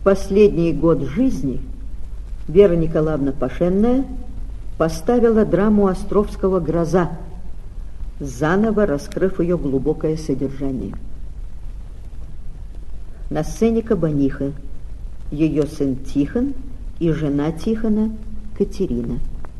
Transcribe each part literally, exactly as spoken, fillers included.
последний год жизни Вера Николаевна Пашенная поставила драму Островского «Гроза», заново раскрыв ее глубокое содержание. На сцене Кабаниха, ее сын Тихон и жена Тихона Катерина.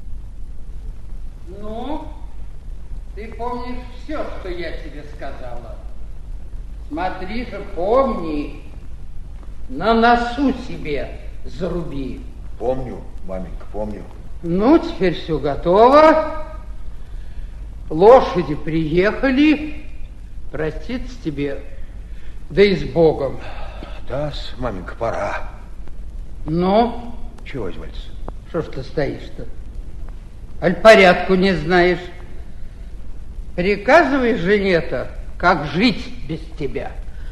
Ну, ты помнишь все, что я тебе сказала? Смотри же, помни, на носу себе заруби. Помню, маменька, помню. Ну, теперь все готово. Лошади приехали. Проститься тебе, да и с Богом. Да, маменька, пора. Ну? Чего извольте? Что ж ты стоишь-то? Аль порядку не знаешь? Приказывай жене-то, как жить без тебя.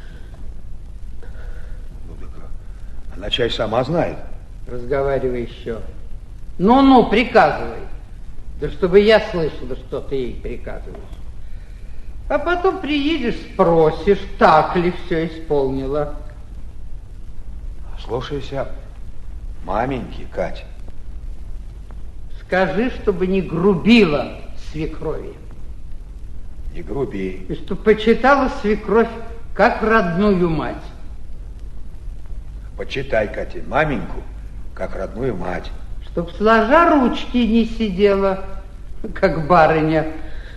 Ну, так она чай сама знает. Разговаривай еще. Ну-ну, приказывай. Да чтобы я слышала, что ты ей приказываешь. А потом приедешь, спросишь, так ли все исполнила. Слушайся маменьки, Катя. Скажи, чтобы не грубила свекрови. Не груби. И чтобы почитала свекровь как родную мать. Почитай, Катя, маменьку как родную мать. Чтоб сложа ручки не сидела, как барыня.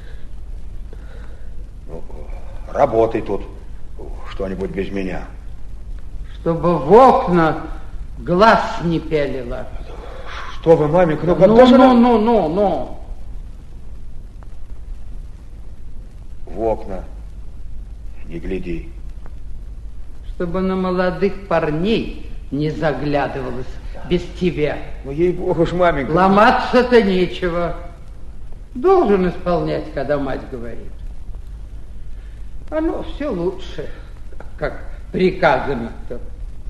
Ну, работай тут что-нибудь без меня. Чтобы в окна глаз не пялила. Что вы, маменька, ну когда ну, же... Ну, ну, ну, ну. В окна не гляди. Чтобы на молодых парней не заглядывалась без тебя. Ну, ей-богу ж, маменька. Ломаться-то нечего. Должен исполнять, когда мать говорит. Оно все лучше, как приказано-то.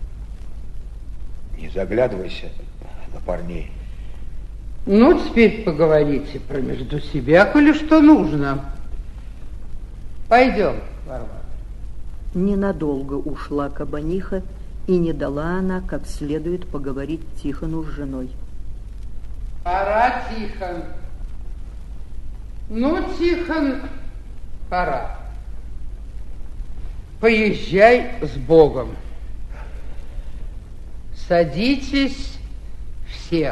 Не заглядывайся на парней. Ну, теперь поговорите про между себя, коли что нужно. Пойдем, Варвара. Ненадолго ушла Кабаниха, и не дала она как следует поговорить Тихону с женой. Пора, Тихон. Ну, Тихон, пора. Поезжай с Богом. Садитесь все.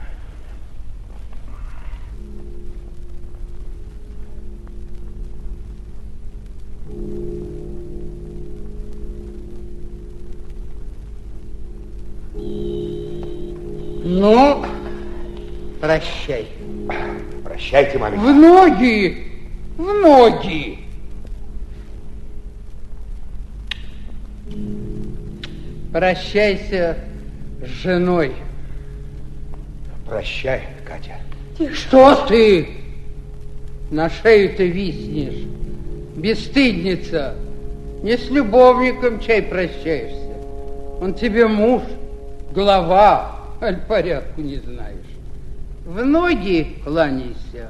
Ну, прощай. Прощайте, маменька. В ноги, в ноги. Прощайся с женой. Прощай, Катя. Что ты на шею-то виснешь? Бесстыдница. Не с любовником чай прощаешься. Он тебе муж, глава, аль порядку не знаешь. В ноги кланяйся.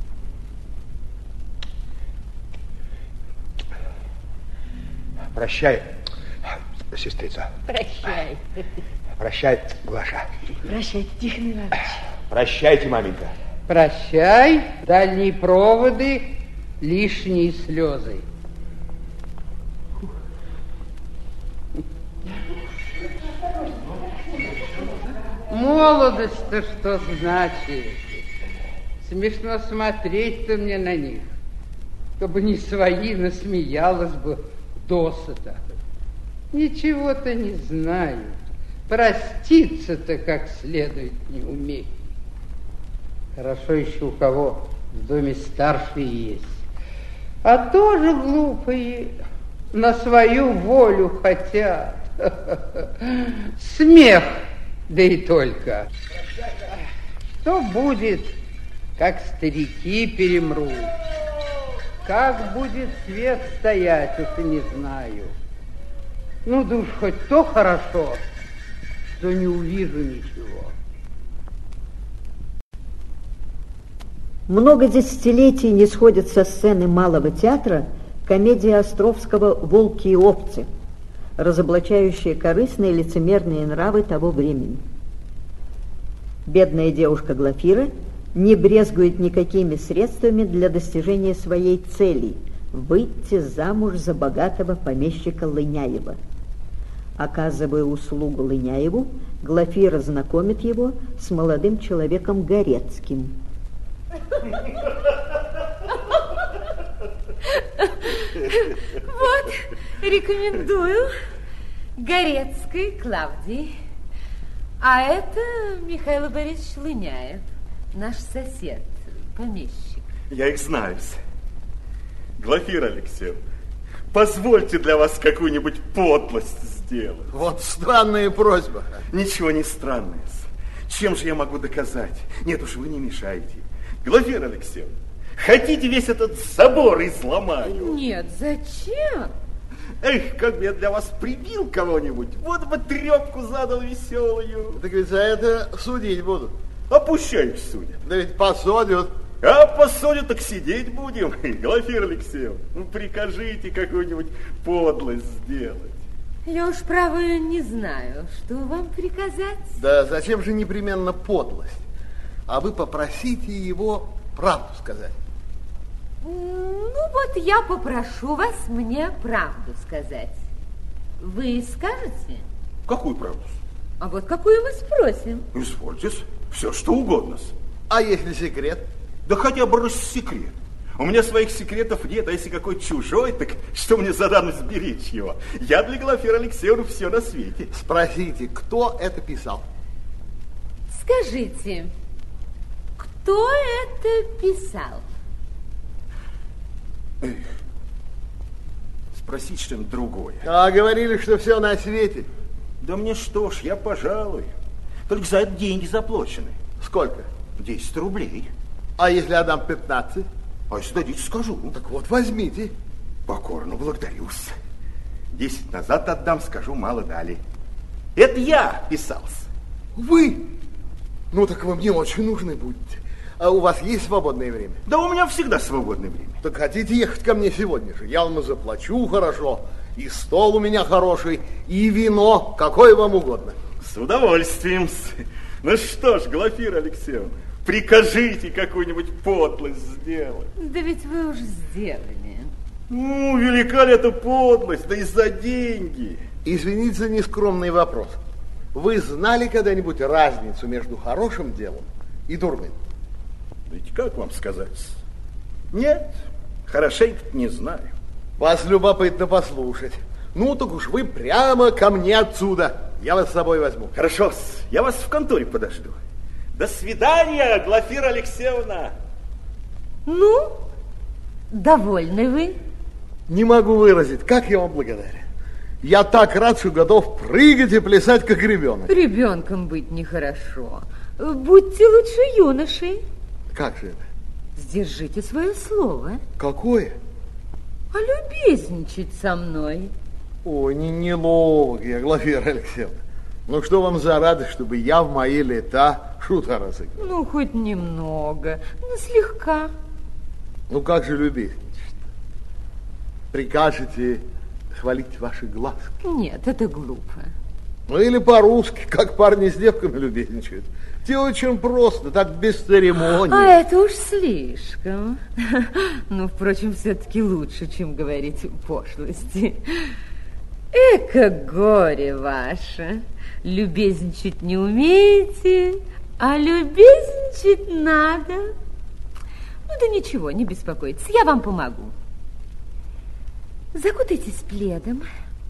Прощай, сестрица. Прощай. Прощай, Глаша. Прощай, Тихон Иванович. Прощайте, маменька. Прощай, дальние проводы, лишние слезы. Молодость-то что значит? Смешно смотреть-то мне на них. Как бы не свои, насмеялась бы досыта. Ничего-то не знают. Проститься-то как следует не умеют. Хорошо еще у кого в доме старшие есть. А тоже глупые, на свою волю хотят. Смех, да и только. Что будет, как старики перемрут? Как будет свет стоять, уж и не знаю. Ну, да уж хоть то хорошо, что не увижу ничего. Много десятилетий не сходит со сцены Малого театра комедия Островского «Волки и овцы». разоблачающее корыстные лицемерные нравы того времени. Бедная девушка Глафира не брезгует никакими средствами для достижения своей цели – выйти замуж за богатого помещика Лыняева. Оказывая услугу Лыняеву, Глафира знакомит его с молодым человеком Горецким. Вот, рекомендую. Горецкой Клавдии. А это Михаил Борисович Лыняев, наш сосед, помещик. Я их знаю. Глафира Алексеевна, позвольте для вас какую-нибудь подлость сделать. Вот странная просьба. Ничего не странное. Чем же я могу доказать? Нет уж, вы не мешаете. Глафира Алексеевна, хотите весь этот собор изломаю? Нет, зачем? Эх, как бы я для вас прибил кого-нибудь, вот бы трепку задал веселую. Так ведь за это судить будут. А пущай судят. Да ведь посадят. А посадят, так сидеть будем. Глафира Алексеевна, ну прикажите какую-нибудь подлость сделать. Я уж, право, не знаю, что вам приказать. Да зачем же непременно подлость? А вы попросите его правду сказать. Ну вот я попрошу вас мне правду сказать. Вы скажете? Какую правду? А вот какую мы спросим? Извольте, все что угодно. А если секрет? Да хотя бы рассекрет. У меня своих секретов нет, а если какой чужой, так что мне за данность беречь его? Я для Глафиры Алексеевны все на свете. Спросите, кто это писал? Скажите, кто это писал? Эх, спросить что-нибудь другое. А говорили, что все на свете. Да мне что ж, я пожалуй. Только за это деньги заплачены. Сколько? Десять рублей. А если отдам пятнадцать? А если дадите, скажу. Так вот, возьмите. Покорно благодарюсь. Десять назад отдам, скажу, мало дали. Это я писался. Вы? Ну, так вы мне очень нужны будете. А у вас есть свободное время? Да у меня всегда свободное время. Так хотите ехать ко мне сегодня же? Я вам заплачу хорошо. И стол у меня хороший, и вино, какое вам угодно. С удовольствием. Ну что ж, Глафира Алексеевна, прикажите какую-нибудь подлость сделать. Да ведь вы уже сделали. Ну, велика ли эта подлость, да и за деньги. Извините за нескромный вопрос. Вы знали когда-нибудь разницу между хорошим делом и дурным? Ведь как вам сказать? Нет, хорошенько не знаю. Вас любопытно послушать. Ну, так уж вы прямо ко мне отсюда. Я вас с собой возьму. Хорошо, я вас в конторе подожду. До свидания, Глафира Алексеевна. Ну, довольны вы? Не могу выразить, как я вам благодарен. Я так рад, что готов прыгать и плясать, как ребенок. Ребенком быть нехорошо. Будьте лучше юношей. Как же это? Сдержите свое слово. Какое? А любезничать со мной. Ой, не неловко я, Глафира Алексеевна. Ну что вам за радость, чтобы я в мои лета шута разыграл? Ну, хоть немного, ну, слегка. Ну, как же любезничать? Прикажете хвалить ваши глазки? Нет, это глупо. Ну, или по-русски, как парни с девками любезничают. Те очень просто, так без церемонии. А это уж слишком. Ну, впрочем, все-таки лучше, чем говорить пошлости. Эка горе ваше. Любезничать не умеете, а любезничать надо. Ну да ничего, не беспокойтесь, я вам помогу. Закутайтесь пледом,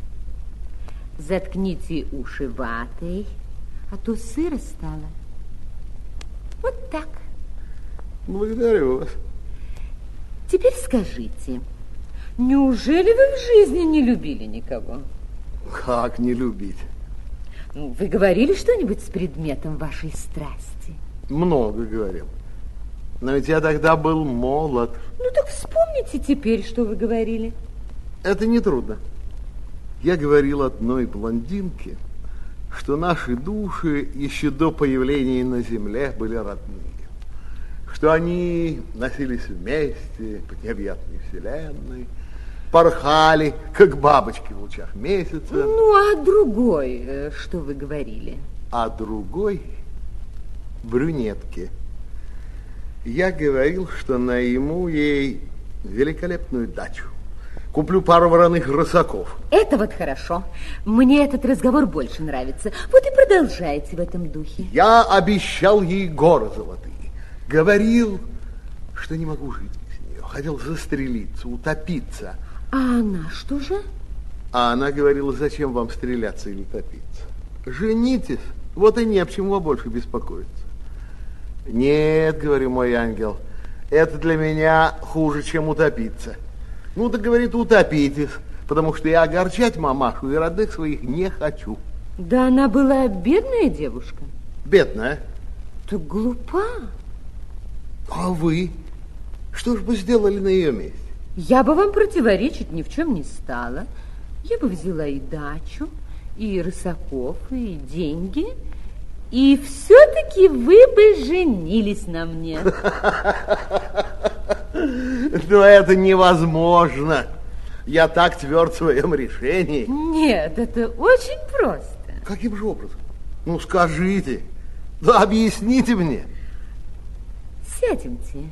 заткните уши ватой, а то сыро стало. Вот так. Благодарю вас. Теперь скажите, неужели вы в жизни не любили никого? Как не любить? Ну, вы говорили что-нибудь с предметом вашей страсти? Много говорил. Но ведь я тогда был молод. Ну так вспомните теперь, что вы говорили. Это нетрудно. Я говорил одной блондинке, что наши души еще до появления на земле были родные, что они носились вместе по необъятной вселенной, порхали, как бабочки в лучах месяца. Ну, а другой, что вы говорили? А другой брюнетке. Я говорил, что найму ей великолепную дачу. Куплю пару вороных рысаков. Это вот хорошо. Мне этот разговор больше нравится. Вот и продолжайте в этом духе. Я обещал ей горы золотые. Говорил, что не могу жить без нее. Хотел застрелиться, утопиться. А она что же? А она говорила, зачем вам стреляться или топиться? Женитесь, вот и не об чем вам больше беспокоиться. Нет, говорю, мой ангел, это для меня хуже, чем утопиться. Ну, да, говорит, утопитесь, потому что я огорчать мамашу и родных своих не хочу. Да она была бедная девушка. Бедная? Так глупа. А вы? Что ж бы сделали на ее месте? Я бы вам противоречить ни в чем не стала. Я бы взяла и дачу, и рысаков, и деньги, и все-таки вы бы женились на мне. Но это невозможно. Я так тверд в своем решении. Нет, это очень просто. Каким же образом? Ну, скажите. Да объясните мне. Сядемте.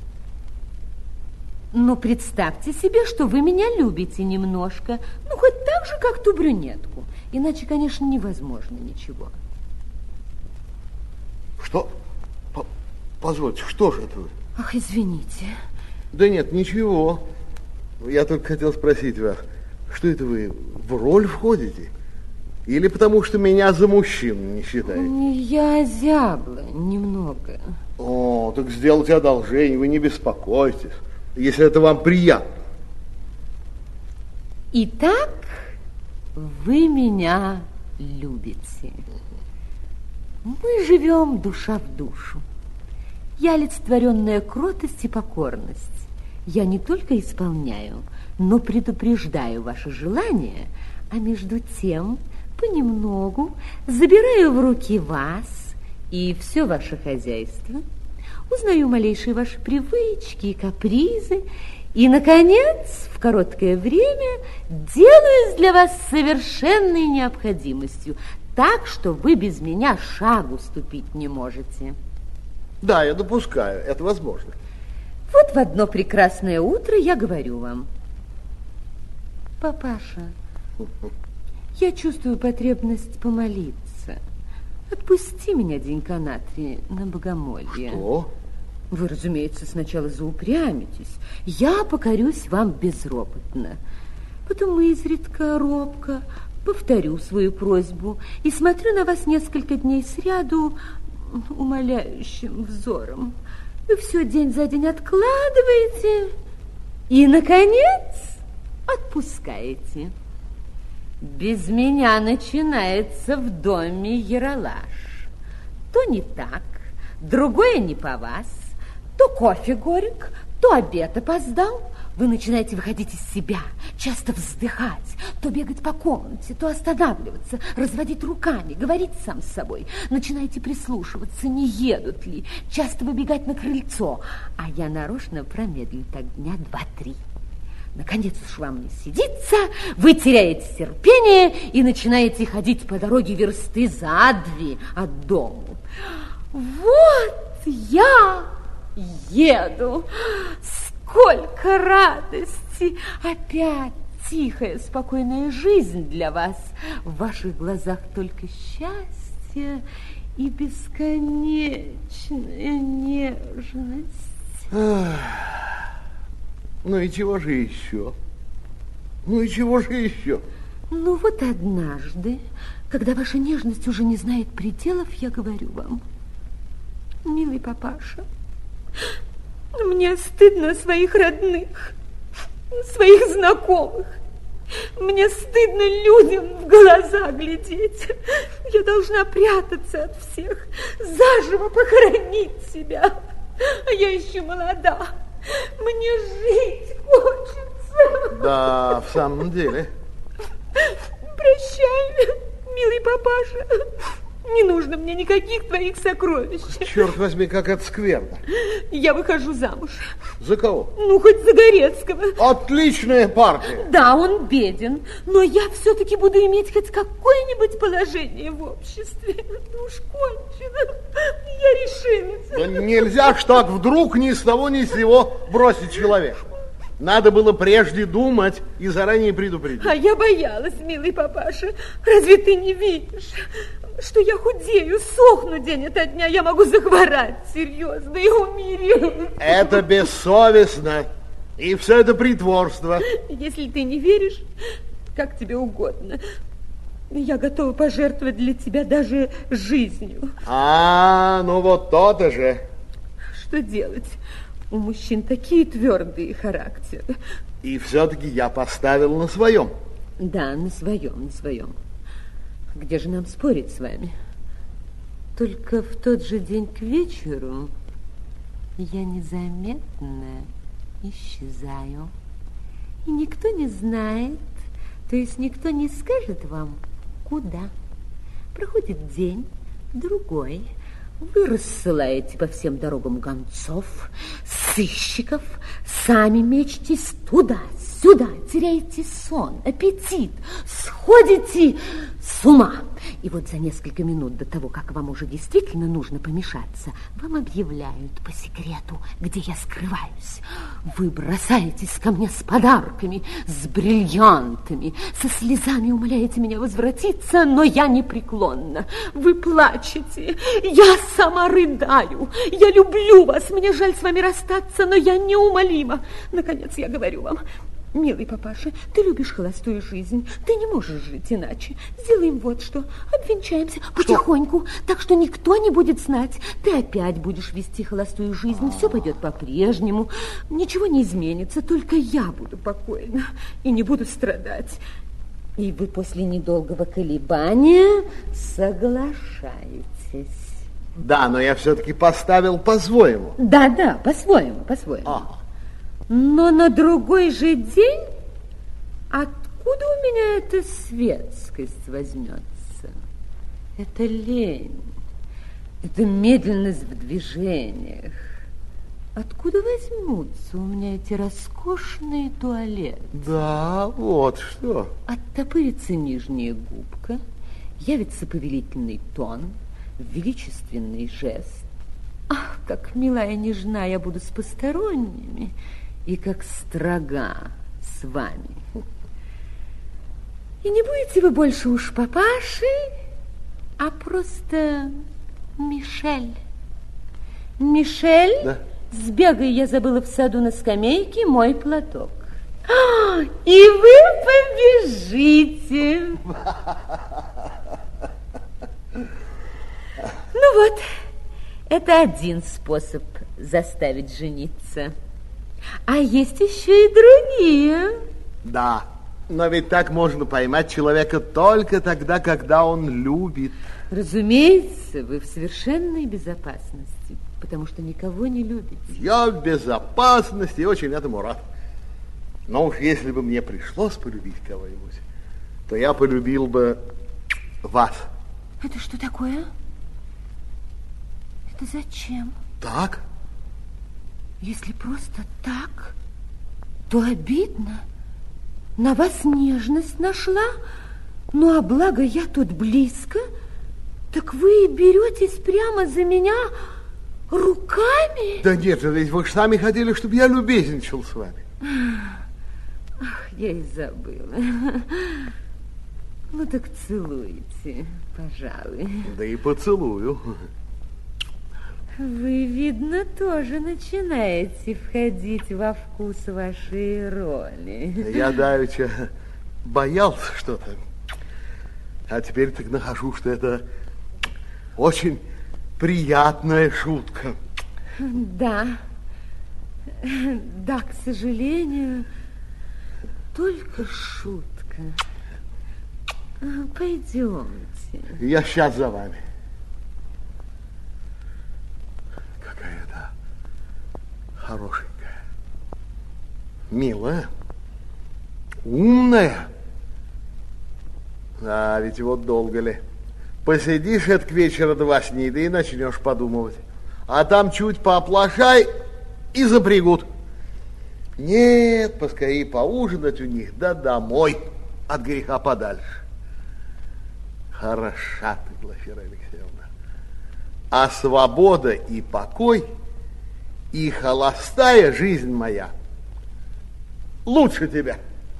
Ну, представьте себе, что вы меня любите немножко. Ну, хоть так же, как ту брюнетку. Иначе, конечно, невозможно ничего. Что? П- Позвольте, что же это вы? Ах, извините. Да нет, ничего. Я только хотел спросить вас, что это вы в роль входите? Или потому что меня за мужчину не считаете? Я зябла немного. О, так сделайте одолжение, вы не беспокойтесь, если это вам приятно. Итак, вы меня любите. Мы живем душа в душу. Я олицетворенная кротость и покорность. Я не только исполняю, но предупреждаю ваши желания, а между тем понемногу забираю в руки вас и все ваше хозяйство, узнаю малейшие ваши привычки и капризы, и, наконец, в короткое время делаюсь для вас совершенной необходимостью, так, что вы без меня шагу ступить не можете. Да, я допускаю, это возможно. Вот в одно прекрасное утро я говорю вам: папаша, я чувствую потребность помолиться. Отпусти меня денька на три на богомолье. Что? Вы, разумеется, сначала заупрямитесь. Я покорюсь вам безропотно. Потом изредка робко повторю свою просьбу и смотрю на вас несколько дней сряду умоляющим взором. Вы все день за день откладываете и, наконец, отпускаете. Без меня начинается в доме яролаж. То не так, другое не по вас, то кофе горек, то обед опоздал. Вы начинаете выходить из себя, часто вздыхать, то бегать по комнате, то останавливаться, разводить руками, говорить сам с собой. Начинаете прислушиваться, не едут ли, часто выбегать на крыльцо. А я нарочно промедлю так дня два-три. Наконец уж вам не сидится, вы теряете терпение и начинаете ходить по дороге версты за две от дому. Вот я еду. Сколько радости! Опять тихая, спокойная жизнь для вас. В ваших глазах только счастье и бесконечная нежность. Ну и чего же еще? Ну и чего же еще? Ну вот однажды, когда ваша нежность уже не знает пределов, я говорю вам: милый папаша, мне стыдно своих родных, своих знакомых. Мне стыдно людям в глаза глядеть. Я должна прятаться от всех, заживо похоронить себя. А я еще молода. Мне жить хочется. Да, в самом деле. Прощай, милый папаша. Не нужно мне никаких твоих сокровищ. Черт возьми, как это скверно. Я выхожу замуж. За кого? Ну, хоть за Горецкого. Отличная партия. Да, он беден, но я все-таки буду иметь хоть какое-нибудь положение в обществе. Ну уж кончено. Я решилась. Да нельзя ж так вдруг ни с того ни с сего бросить человека. Надо было прежде думать и заранее предупредить. А я боялась, милый папаша. Разве ты не видишь, что я худею, сохну день ото дня? Я могу захворать серьезно и умереть. Это бессовестно. И все это притворство. Если ты не веришь, как тебе угодно. Я готова пожертвовать для тебя даже жизнью. А, ну вот то-то же. Что делать? У мужчин такие твердые характеры. И все-таки я поставил на своем. Да, на своем, на своем. Где же нам спорить с вами? Только в тот же день к вечеру я незаметно исчезаю. И никто не знает, то есть никто не скажет вам, куда. Проходит день, другой. Вы рассылаете по всем дорогам гонцов, сыщиков, сами мечтесь туда-сюда, теряете сон, аппетит, сходите с ума. И вот за несколько минут до того, как вам уже действительно нужно помешаться, вам объявляют по секрету, где я скрываюсь. Вы бросаетесь ко мне с подарками, с бриллиантами, со слезами умоляете меня возвратиться, но я непреклонна. Вы плачете, я сама рыдаю. Я люблю вас, мне жаль с вами расстаться, но я неумолима. Наконец я говорю вам: милый папаша, ты любишь холостую жизнь, ты не можешь жить иначе. Сделаем вот что, обвенчаемся потихоньку, так что никто не будет знать. Ты опять будешь вести холостую жизнь, все пойдет по-прежнему, ничего не изменится, только я буду покойна и не буду страдать. И вы после недолгого колебания соглашаетесь. Да, но я все-таки поставил по-своему. Да, да, по-своему, по-своему. Ага. Но на другой же день откуда у меня эта светскость возьмется? Это лень, это медленность в движениях. Откуда возьмутся у меня эти роскошные туалеты? Да, вот что. Оттопырится нижняя губка, явится повелительный тон, величественный жест. Ах, как мила и нежна я буду с посторонними, и как строга с вами. И не будете вы больше уж папашей, а просто Мишель. Мишель, да? Сбегай, я забыла в саду на скамейке мой платок. А, и вы побежите. Ну вот, это один способ заставить жениться. А есть еще и другие. Да, но ведь так можно поймать человека только тогда, когда он любит. Разумеется, вы в совершенной безопасности, потому что никого не любите. Я в безопасности и очень этому рад. Но уж если бы мне пришлось полюбить кого-нибудь, то я полюбил бы вас. Это что такое? Это зачем? Так? Если просто так, то обидно. На вас нежность нашла, ну а благо я тут близко, так вы беретесь прямо за меня руками? Да нет, ведь вы же сами хотели, чтобы я любезничал с вами. Ах, я и забыла. Ну так целуйте, пожалуй. Да и поцелую. Вы, видно, тоже начинаете входить во вкус вашей роли. Я давеча боялся что-то, а теперь так нахожу, что это очень приятная шутка. Да, да, к сожалению, только шутка. Пойдемте. Я сейчас за вами. Какая-то хорошенькая, милая, умная. А ведь вот долго ли Посидишь это к вечера два с ней, да и начнешь подумывать. А там чуть пооплошай и запрягут. Нет, поскорее поужинать у них, да домой, от греха подальше. Хороша ты, Глафира Алексеевна. А свобода и покой, и холостая жизнь моя лучше тебя.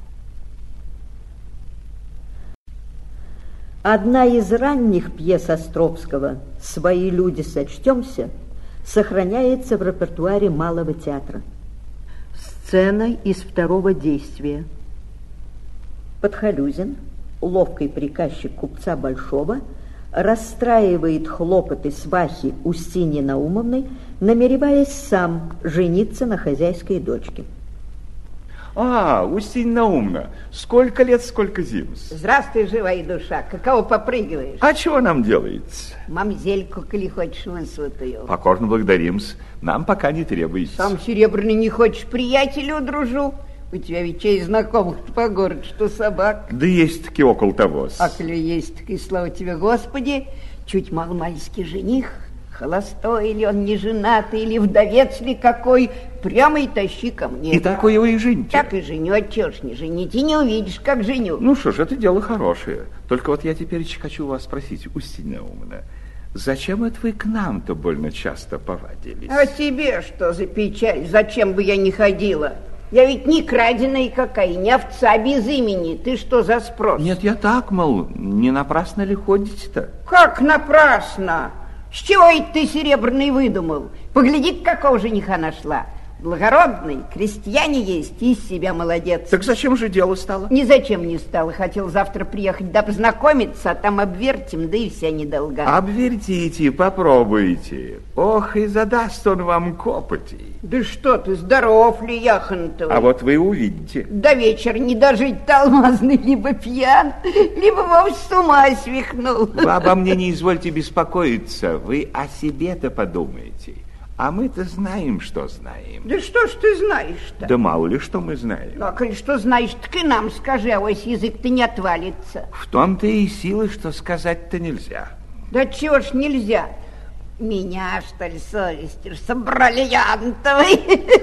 Одна из ранних пьес Островского «Свои люди, сочтемся» сохраняется в репертуаре Малого театра. Сцена из второго действия. Подхалюзин, ловкий приказчик купца Большого, расстраивает хлопоты свахи Устиньи Наумовны, намереваясь сам жениться на хозяйской дочке. А, Устинья Наумовна, сколько лет, сколько зим. Здравствуй, живая душа, какого попрыгиваешь? А чего нам делается? Мамзельку, коли хочешь, высватаю. Покорно благодарим-с, нам пока не требуется. Сам серебряный не хочешь, приятелю дружу. У тебя ведь чей знакомых по городу, что собак. Да есть-таки около того. А коли есть, так и слава тебе, Господи, чуть маломальский жених, холостой или он не женатый, или вдовец ли какой, прямо и тащи ко мне. И такое его и жените. Так и женю, а чё ж не женить, и не увидишь, как женю. Ну что ж, это дело хорошее. Только вот я теперь хочу вас спросить, Устинья Наумовна, зачем это вы к нам-то больно часто повадились? А тебе что за печаль? Зачем бы я не ходила? Я ведь не краденая какая, не овца без имени. Ты что за спрос? Нет, я так, мол, не напрасно ли ходите-то? Как напрасно? С чего это ты серебряный выдумал? Погляди, какого жениха нашла. Благородный, крестьяне есть, из себя молодец. Так зачем же дело стало? Ни зачем не стало. Хотел завтра приехать да познакомиться, а там обвертим, да и вся недолга. Обвертите, попробуйте. Ох, и задаст он вам копотей. Да что ты, здоров ли, яхонтовый? А вот вы увидите. До вечера не дожить-то алмазный либо пьян, либо вовсе с ума свихнул. Вы обо мне не извольте беспокоиться, вы о себе-то подумайте. А мы-то знаем, что знаем. Да что ж ты знаешь-то? Да мало ли, что мы знаем. Ну, а коли что знаешь, так и нам скажи, а вось язык-то не отвалится. В том-то и силы, что сказать-то нельзя. Да чего ж нельзя? Меня, что ли, совестишь, собрали янтовый.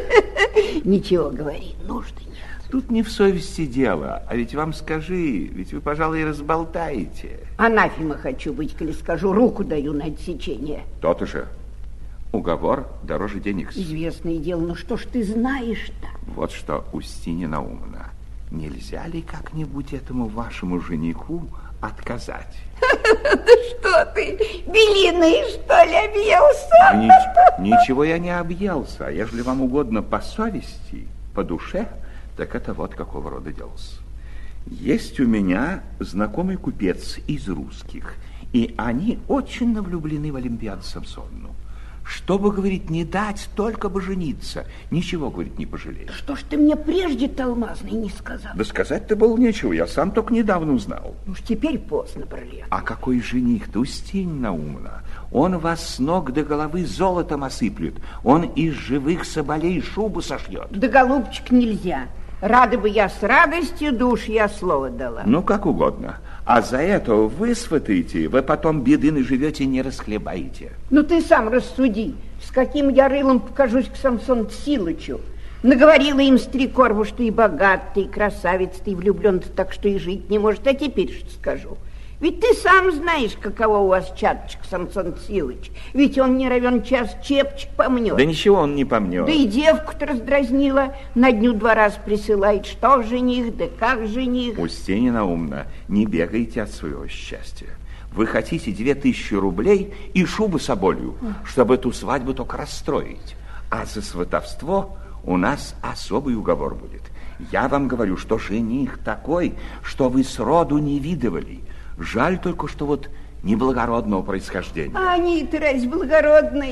Ничего, говори, нужды нет. Тут не в совести дело, а ведь вам скажи, ведь вы, пожалуй, разболтаете. Анафема хочу быть, коли скажу, руку даю на отсечение. То-то же. Уговор дороже денег. Известное дело, но что ж ты знаешь-то? Вот что, Устинья Наумовна, нельзя ли как-нибудь этому вашему жениху отказать? Да что ты, белиной, что ли, объелся? Ничего я не объелся, а ежели вам угодно по совести, по душе, так это вот какого рода дело-с. Есть у меня знакомый купец из русских, и они очень влюблены в Олимпиаду Самсонну. Чтобы, говорит, не дать, только бы жениться. Ничего, говорит, не пожалеешь. Что ж ты мне прежде-то, алмазный, не сказал? Да сказать-то было нечего, я сам только недавно узнал. Ну уж теперь поздно, брат. А какой жених-то, Устинья Наумовна? Он вас с ног до головы золотом осыплет. Он из живых соболей шубу сошьет. Да, голубчик, нельзя. Рада бы я с радостью, душ я слово дала. Ну, как угодно. А за это вы сватаете, вы потом беды наживете, не расхлебаете. Ну, ты сам рассуди, с каким я рылом покажусь к Самсону Силычу. Наговорила им стрекорву, что и богат ты, и красавец ты, и влюблен ты, так что и жить не может. А теперь что скажу? Ведь ты сам знаешь, каково у вас чаточек, Самсон Силыч. Ведь он не равен час чепчик помнет. Да ничего он не помнет. Да и девку-то раздразнила, на дню два раз присылает, что жених, да как жених. Устинья Наумовна, не бегайте от своего счастья. Вы хотите две тысячи рублей и шубу соболью, чтобы эту свадьбу только расстроить. А за сватовство у нас особый уговор будет. Я вам говорю, что жених такой, что вы сроду не видывали. Жаль только, что вот неблагородного происхождения. А они-то разве благородные?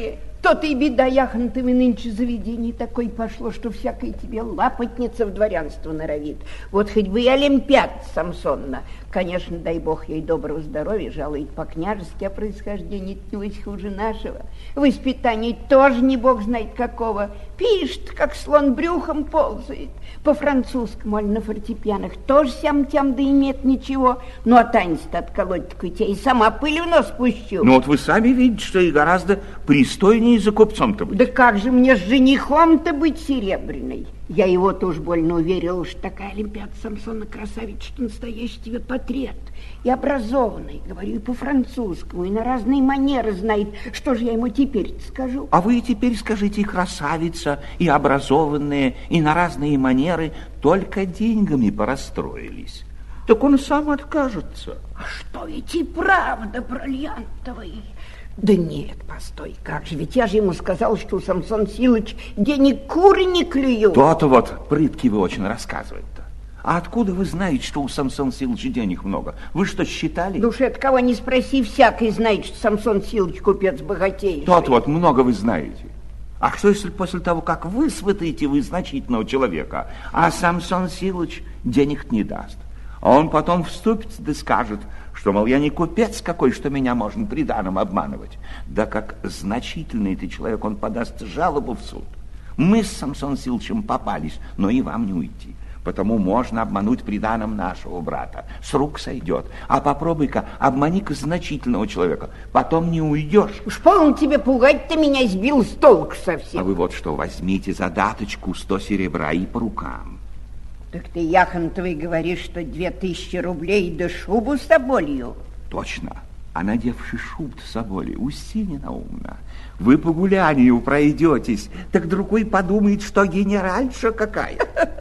То-то и беда, яхонтовы нынче заведение такое пошло, что всякая тебе лапотница в дворянство норовит. Вот хоть бы и олимпиад Самсонна. Конечно, дай бог ей доброго здоровья, жалует по-княжески, а происхождение отнюдь хуже нашего. Воспитание тоже не бог знает какого. Пишет, как слон брюхом ползает. По-французскому, аль на фортепианах тоже сям-тям да и нет ничего. Ну, а танец-то отколоть такой тебя и сама пыль в нос пущу. Ну, вот вы сами видите, что и гораздо пристойнее за купцом-то быть. Да как же мне с женихом-то быть серебряной? Я его тоже больно уверила, что такая олимпиада Самсона красавица, что настоящий тебе портрет. И образованный, говорю, и по-французскому, и на разные манеры знает. Что же я ему теперь скажу? А вы теперь скажите, и красавица, и образованные, и на разные манеры, только деньгами порастроились. Так он сам откажется. А что ведь и правда бриллиантовый? Да нет, постой, как же, ведь я же ему сказал, что у Самсон Силыч денег куры не клюют. То-то вот, прытки вы очень рассказываете-то. А откуда вы знаете, что у Самсон Силыча денег много? Вы что, считали? Да уж от кого не спроси, всякий знает, что Самсон Силыч купец богатейший. То-то вот, много вы знаете. А что, если после того, как вы сватаете вы значительного человека, а Самсон Силыч денег не даст? А он потом вступится да скажет, что, мол, я не купец какой, что меня можно приданым обманывать. Да как значительный ты человек, он подаст жалобу в суд. Мы с Самсон Силычем попались, но и вам не уйти. Потому можно обмануть приданым нашего брата. С рук сойдет. А попробуй-ка, обмани-ка значительного человека. Потом не уйдешь. Уж полно тебе пугать, ты меня сбил с толку совсем. А вы вот что, возьмите задаточку сто серебра и по рукам. Так ты, яхонтовый, говоришь, что две тысячи рублей да шубу с соболью? Точно. А надевши шубу с соболью, Устинья умна. Вы по гулянию пройдетесь, так другой подумает, что генеральша какая.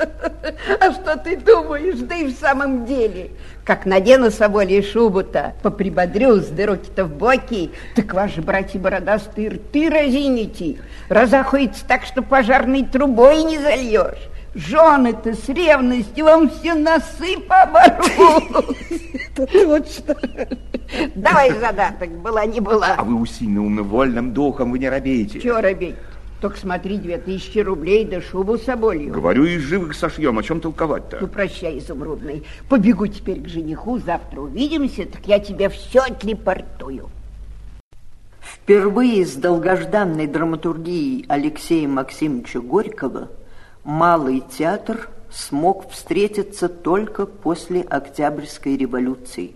А что ты думаешь, да и в самом деле? Как надену соболью шубу-то, поприбодрюсь, да руки-то в боки, так ваши братья бородастые рты разините. Разохуется так, что пожарной трубой не зальешь. Жены-то с ревностью вам все носы поборут. Вот что. Давай задаток, была не была. А вы усильно умным, вольным духом, вы не робеете. Чего робеть? Только смотри, две тысячи рублей да шубу с соболью. Говорю, из живых сошьем, о чем толковать-то? Ну, прощай, изумрудный. Побегу теперь к жениху, завтра увидимся, так я тебе все отрепортую. Впервые с долгожданной драматургией Алексея Максимовича Горького Малый театр смог встретиться только после Октябрьской революции.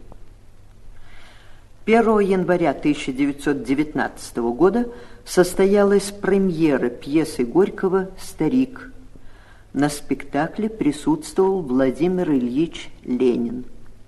первого января тысяча девятьсот девятнадцатого года состоялась премьера пьесы Горького «Старик». На спектакле присутствовал Владимир Ильич Ленин.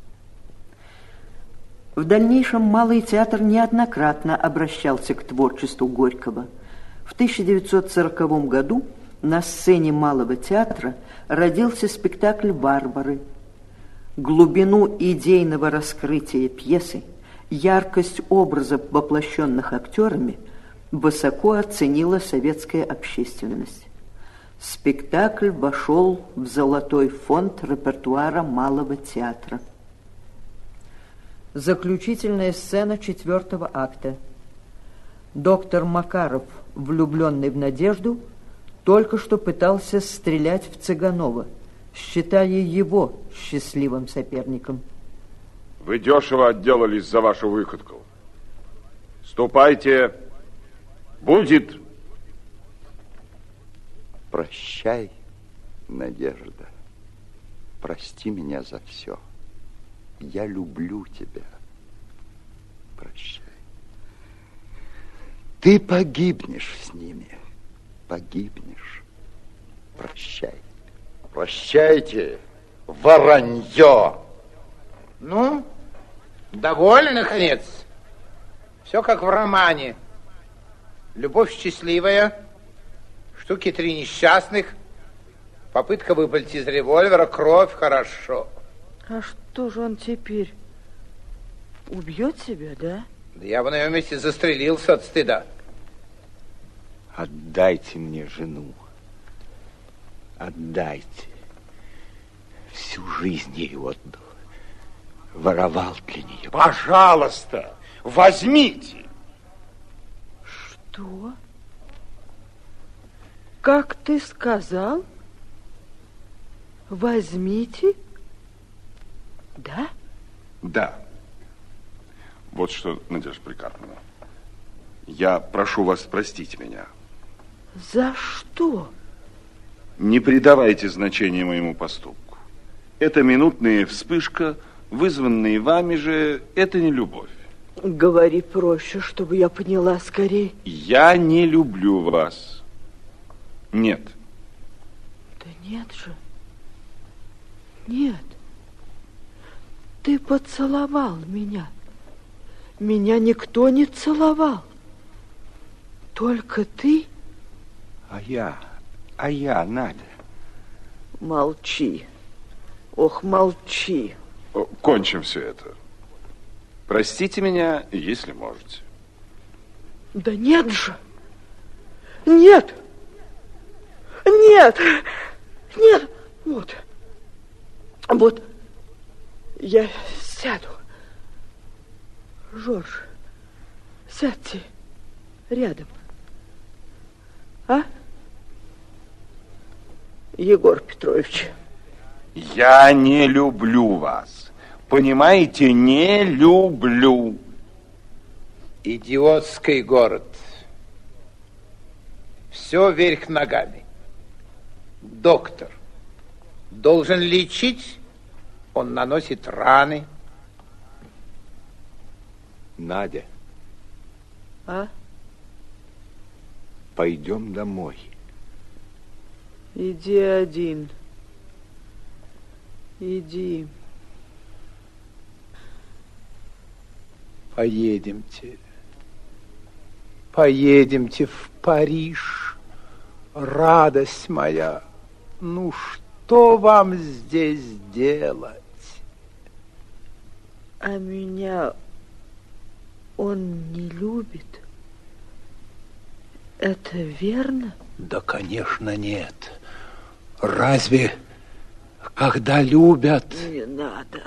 В дальнейшем Малый театр неоднократно обращался к творчеству Горького. В тысяча девятьсот сороковом году на сцене Малого театра родился спектакль «Варвары». Глубину идейного раскрытия пьесы, яркость образов, воплощенных актерами, высоко оценила советская общественность. Спектакль вошел в золотой фонд репертуара Малого театра. Заключительная сцена четвертого акта. Доктор Макаров, влюбленный в Надежду, только что пытался стрелять в Цыганова, считая его счастливым соперником. Вы дешево отделались за вашу выходку. Ступайте. Будет. Прощай, Надежда. Прости меня за все. Я люблю тебя. Прощай. Ты погибнешь с ними. Погибнешь. Прощай. Прощайте, воронье. Ну, довольны, наконец? Все как в романе. Любовь счастливая, штуки три несчастных, попытка выпалить из револьвера, кровь, хорошо. А что же он теперь? Убьет себя, да? Да я бы на его месте застрелился от стыда. Отдайте мне жену. Отдайте. Всю жизнь ей отдал. Воровал для нее. Пожалуйста, возьмите. Что? Как ты сказал? Возьмите? Да? Да. Вот что, Надежда Прикарповна, я прошу вас простить меня. За что? Не придавайте значения моему поступку. Это минутная вспышка, вызванная вами же, это не любовь. Говори проще, чтобы я поняла скорее. Я не люблю вас. Нет. Да нет же. Нет. Ты поцеловал меня. Меня никто не целовал. Только ты. А я, а я, Надя. Молчи. Ох, молчи. Кончим все это. Простите меня, если можете. Да нет же. Нет. Нет. Нет. Вот. Вот. Я сяду. Жорж, сядьте рядом. А? Егор Петрович. Я не люблю вас. Понимаете, не люблю. Идиотский город. Все вверх ногами. Доктор должен лечить, он наносит раны. Надя. А? Пойдем домой. Иди один. Иди. Поедемте. Поедемте в Париж. Радость моя. Ну, что вам здесь делать? А меня он не любит? Это верно? Да, конечно, нет. Разве когда любят... Не надо.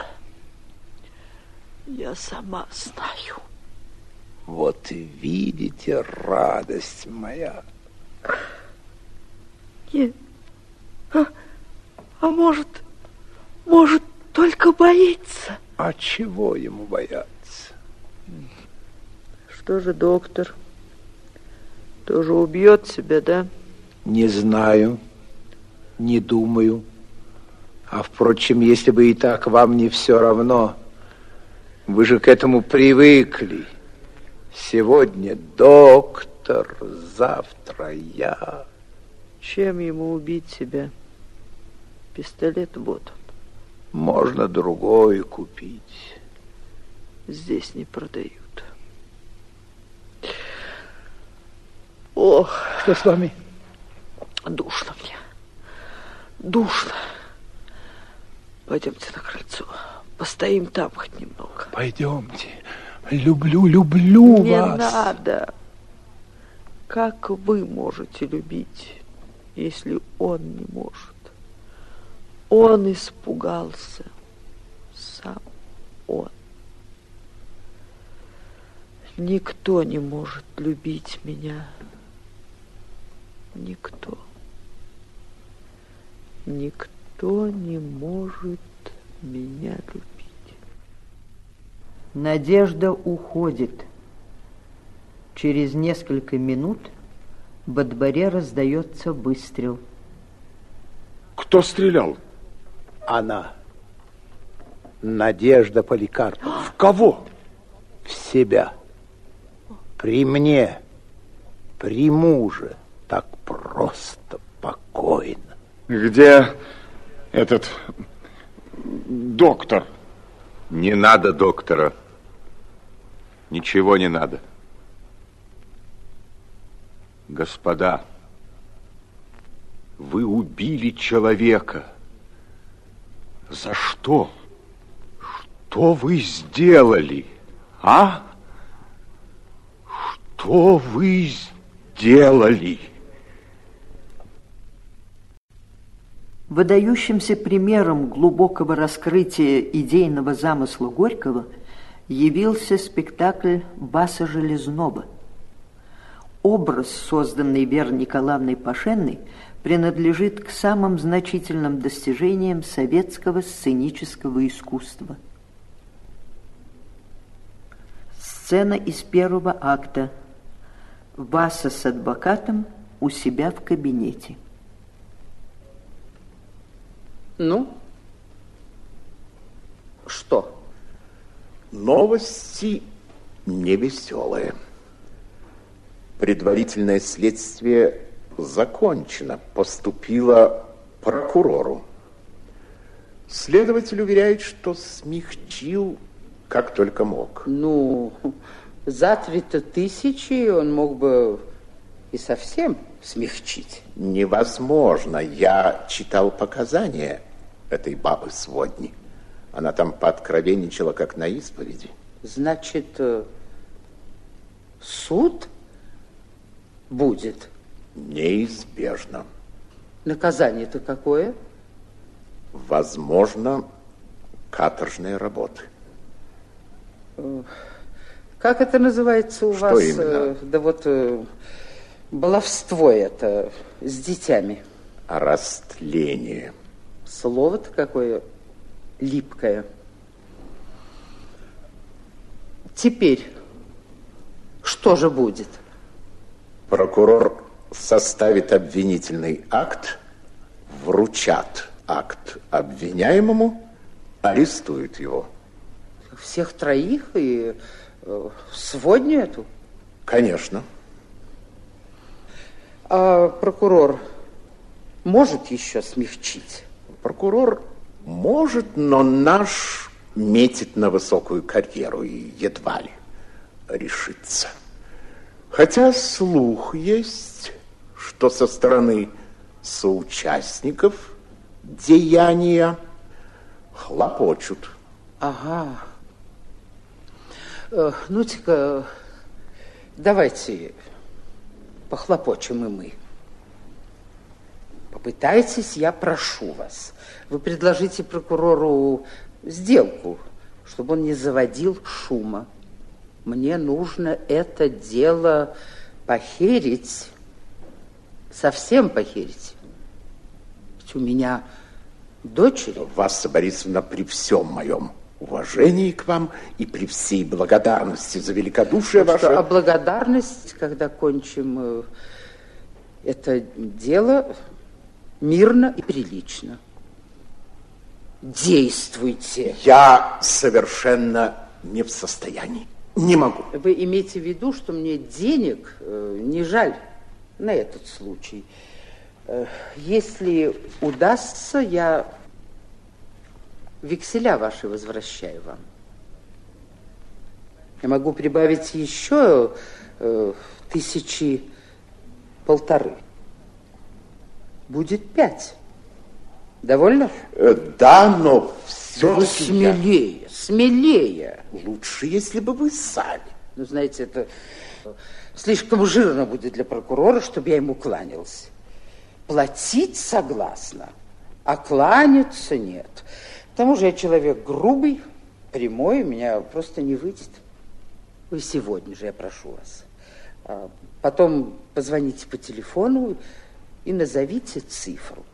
Я сама знаю. Вот и видите, радость моя. Нет. А, а может, может, только боится? А чего ему бояться? Что же доктор? Тоже убьет себя, да? Не знаю, не думаю. А, впрочем, если бы и так, вам не все равно. Вы же к этому привыкли. Сегодня доктор, завтра я. Чем ему убить себя? Пистолет вот он. Можно другой купить. Здесь не продают. Ох. Что с вами? Душно мне. Душно. Пойдемте на крыльцо. Постоим там хоть немного. Пойдемте. Люблю, люблю не вас. Не надо. Как вы можете любить, если он не может? Он испугался. Сам он. Никто не может любить меня. Никто. Никто не может меня любить. Надежда уходит. Через несколько минут во дворе раздается выстрел. Кто стрелял? Она. Надежда Поликарповна. В кого? В себя. При мне. При муже. Так просто, покойно. Где этот доктор? Не надо доктора. Ничего не надо. Господа, вы убили человека. За что? Что вы сделали, а? Что вы сделали? Выдающимся примером глубокого раскрытия идейного замысла Горького явился спектакль Баса Железного. Образ, созданный Верой Николаевной Пашенной, принадлежит к самым значительным достижениям советского сценического искусства. Сцена из первого акта. Васа с адвокатом у себя в кабинете. Ну, что? Новости невеселые. Предварительное следствие закончено, поступило прокурору. Следователь уверяет, что смягчил, как только мог. Ну, за три-то тысячи он мог бы и совсем смягчить. Невозможно. Я читал показания этой бабы-сводни. Она там пооткровенничала, как на исповеди. Значит, суд будет? Неизбежно. Наказание-то какое? Возможно, каторжные работы. Как это называется у Что вас? именно? Да вот баловство это с детьми. Растление. Слово-то какое липкое. Теперь что же будет? Прокурор составит обвинительный акт, вручат акт обвиняемому, арестуют его. Всех троих и э, сводню эту? Конечно. А прокурор может еще смягчить? Прокурор может, но наш метит на высокую карьеру и едва ли решится. Хотя слух есть, что со стороны соучастников деяния хлопочут. Ага. Э, ну-ка, давайте похлопочем и мы. Попытайтесь, я прошу вас. Вы предложите прокурору сделку, чтобы он не заводил шума. Мне нужно это дело похерить, совсем похерить. Ведь у меня дочери. Васса Борисовна, при всем моем уважении к вам и при всей благодарности за великодушие Вот ваше... что, а благодарность, когда кончим э, это дело, мирно и прилично. Действуйте. Я совершенно не в состоянии. Не могу. Вы имеете в виду, что мне денег э, не жаль на этот случай. Э, если удастся, я векселя ваши возвращаю вам. Я могу прибавить еще э, тысячи полторы. Будет пять. Довольно? Э, да, но все да же... смелее, я... смелее. Лучше, если бы вы сами. Ну, знаете, это слишком жирно будет для прокурора, чтобы я ему кланялся. Платить согласна, а кланяться нет. К тому же я человек грубый, прямой, у меня просто не выйдет. Вы сегодня же, я прошу вас. А потом позвоните по телефону и назовите цифру.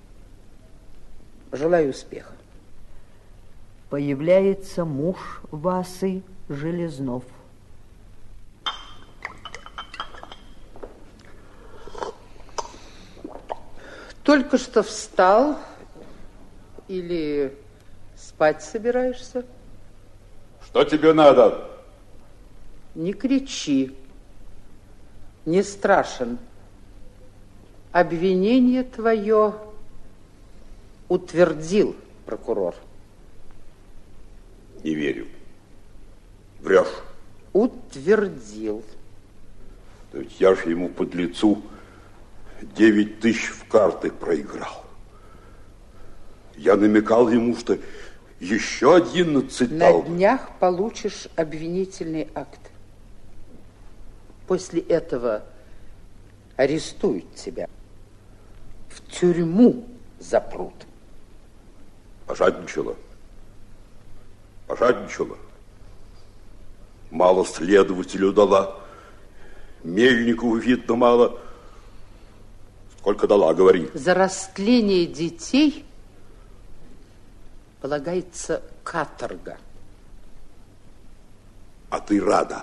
Желаю успеха. Появляется муж Васы, Железнов. Только что встал или спать собираешься? Что тебе надо? Не кричи. Не страшен. Обвинение твое утвердил прокурор. Не верю. Врешь. Утвердил. То есть я же ему под лицу девять тысяч в карты проиграл. Я намекал ему, что еще одиннадцать дал. На днях получишь обвинительный акт. После этого арестуют тебя. В тюрьму запрут. Пожадничала. Пожадничала. Мало следователю дала. Мельникову, видно, мало. Сколько дала, говори. За растление детей полагается каторга. А ты рада?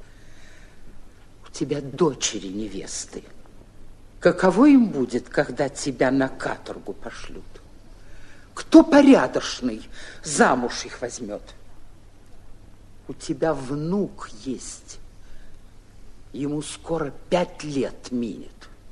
У тебя дочери невесты. Каково им будет, когда тебя на каторгу пошлют? Кто порядочный замуж их возьмет? У тебя внук есть. Ему скоро пять лет минет.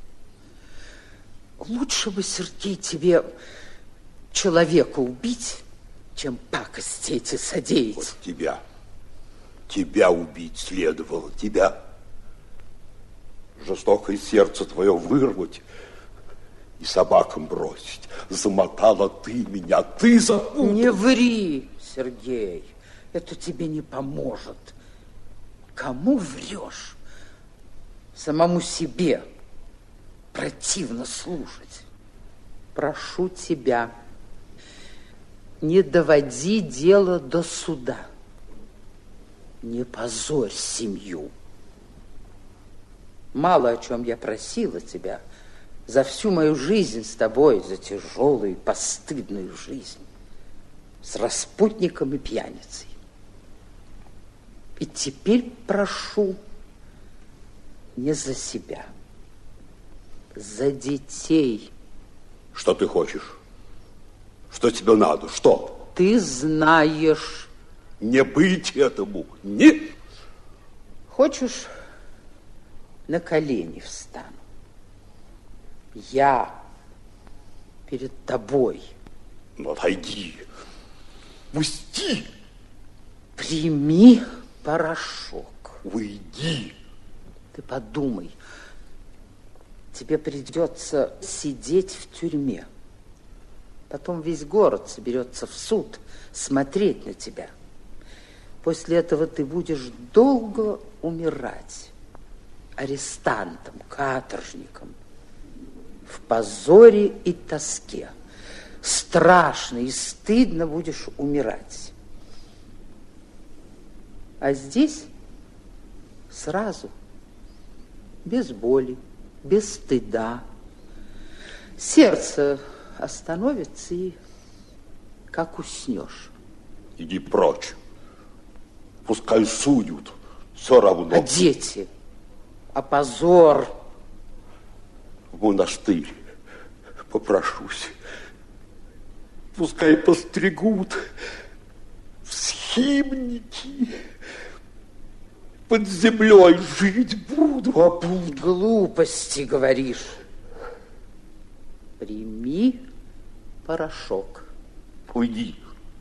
Лучше бы, Сергей, тебе человека убить, чем пакости эти содеять. Вот тебя. Тебя убить следовало, тебя. Жестокое сердце твое вырвать и собакам бросить. Замотала ты меня, ты запутал. Не ври, Сергей, это тебе не поможет. Кому врешь? Самому себе противно слушать. Прошу тебя, не доводи дело до суда. Не позорь семью. Мало о чем я просила тебя за всю мою жизнь с тобой, за тяжелую и постыдную жизнь, с распутником и пьяницей. И теперь прошу не за себя, за детей. Что ты хочешь? Что тебе надо? Что? Ты знаешь. Не быть этому. Нет. Хочешь, на колени встану? Я перед тобой. Ну, отойди. Пусти. Прими порошок. Уйди. Ты подумай. Тебе придется сидеть в тюрьме. Потом весь город соберется в суд смотреть на тебя. После этого ты будешь долго умирать арестантом, каторжником, в позоре и тоске. Страшно и стыдно будешь умирать. А здесь сразу, без боли, без стыда. Сердце остановится и как уснешь. Иди прочь. Пускай судят, все равно. А дети? А позор? В монастырь попрошусь. Пускай постригут в схимники. Под землей жить буду. А глупости говоришь. Прими порошок. Уйди.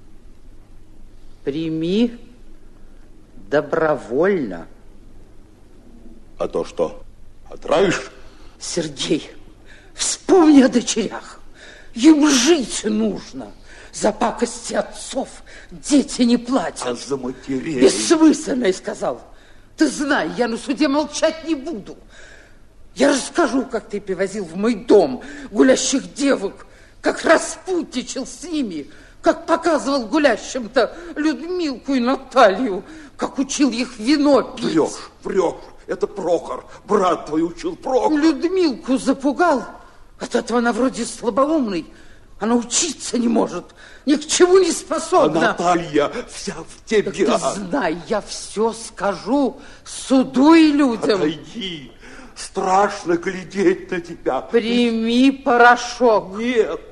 Прими добровольно. А то что, отравишь? Сергей, вспомни о дочерях. Им жить нужно. За пакости отцов дети не платят. А за матерей? Бессмысленно, я сказал. Ты знай, я на суде молчать не буду. Я расскажу, как ты привозил в мой дом гулящих девок, как распутничал с ними, как показывал гулящим-то Людмилку и Наталью, как учил их вино пить. Врешь, врешь. Это Прохор, брат твой учил Прохор. Людмилку запугал. От этого она вроде слабоумной. Она учиться не может, ни к чему не способна. А Наталья вся в тебе. Так ты знай, я все скажу суду и людям. Отойди. Страшно глядеть на тебя. Прими порошок. Нет.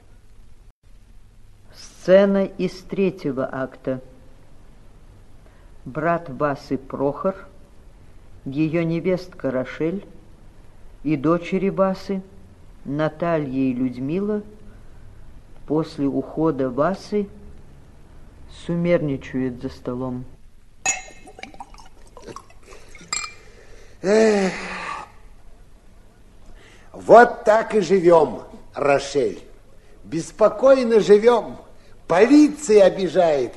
Сцена из третьего акта. Брат Васы Прохор, ее невестка Рошель и дочери Васы, Наталья и Людмила, после ухода Васы сумерничают за столом. Эх. Вот так и живем, Рошель. Беспокойно живем. Полиция обижает.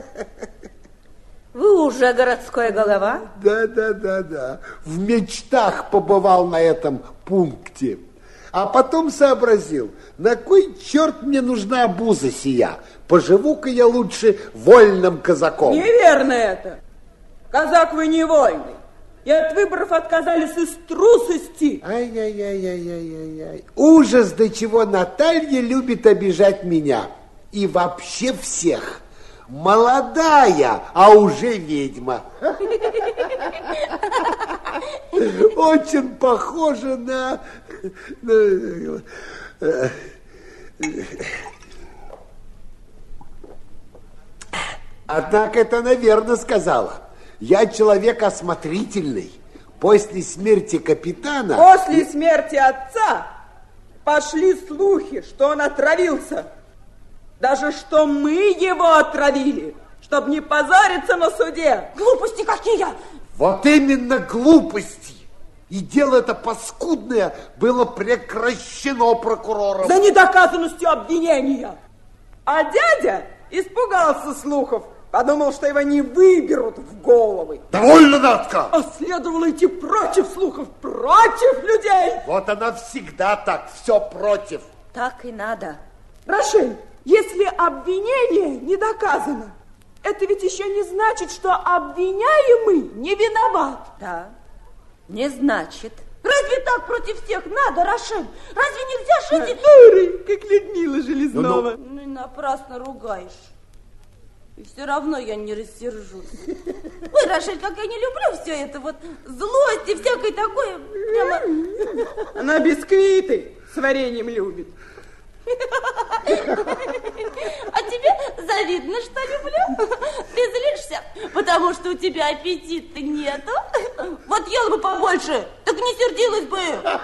Вы уже городской голова? Да, да, да, да. В мечтах побывал на этом пункте. А потом сообразил, на кой черт мне нужна обуза сия? Поживу-ка я лучше вольным казаком. Неверно это. Казак вы не вольный. И от выборов отказались из трусости. Ай-яй-яй-яй-яй-яй. Ужас, до чего Наталья любит обижать меня. И вообще всех. Молодая, а уже ведьма. Очень похоже на... Однако это, наверное, сказала. Я человек осмотрительный. После смерти капитана... После смерти отца пошли слухи, что он отравился. Даже что мы его отравили, чтобы не позориться на суде. Глупости какие! Вот именно глупости. И дело это паскудное было прекращено прокурором. За недоказанностью обвинения. А дядя испугался слухов. Подумал, что его не выберут в головы. Довольно, Натка! А следовало идти против слухов, против людей. Вот она всегда так, все против. Так и надо. Рошель, если обвинение не доказано, это ведь еще не значит, что обвиняемый не виноват. Да, не значит. Разве так против всех надо, Рошель? Разве нельзя жить? Дуры, как Людмила Железнова. Ну, ну и напрасно ругаешь. И все равно я не рассержусь. Ой, Рошель, как я не люблю все это, вот злость и всякое такое. Прямо... Она бисквиты с вареньем любит. А тебе завидно, что люблю. Ты злишься, потому что у тебя аппетита нету. Вот ела бы побольше, так не сердилась бы.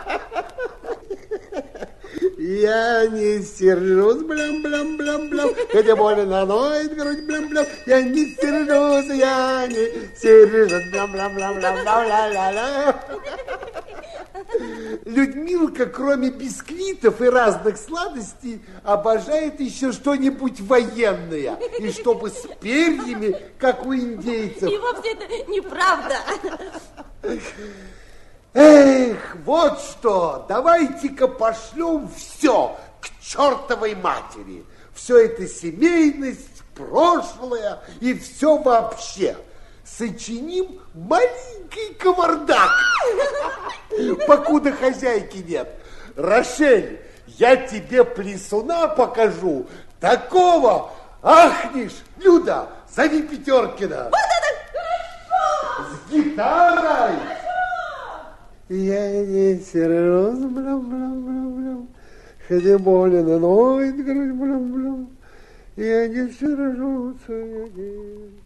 Я не сержусь, блям-блям-блям-блям, хотя больно ноет грудь, блям-блям. Я не сержусь, я не сержусь, блям-блям-блям-блям-блям-ля-ля-ля. Людмилка, кроме бисквитов и разных сладостей, обожает еще что-нибудь военное. И чтобы с перьями, как у индейцев. И вовсе это неправда. Эх, вот что, давайте-ка пошлем все к чертовой матери. Все это семейность, прошлое и все вообще. Сочиним маленький кавардак, покуда хозяйки нет. Рошель, я тебе плясуна покажу, такого ахнешь. Люда, зови Петеркина. Вот это с гитарой. Я не сержусь, блям-блям-блям-блям, хотя болен ноет грудь, блям-блям. Я не сержусь, я не...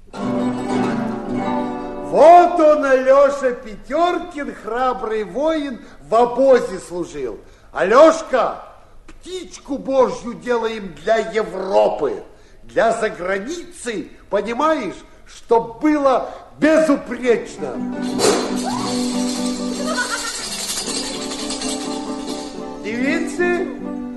Вот он, Алеша Петеркин, храбрый воин, в обозе служил. Алешка, птичку божью делаем для Европы, для заграницы, понимаешь, чтоб было безупречно. Девицы,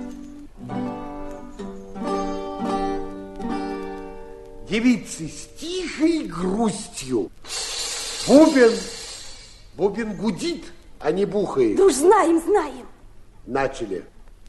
девицы с тихой грустью. Бубен, бубен гудит, а не бухает. Да уж знаем, знаем. Начали.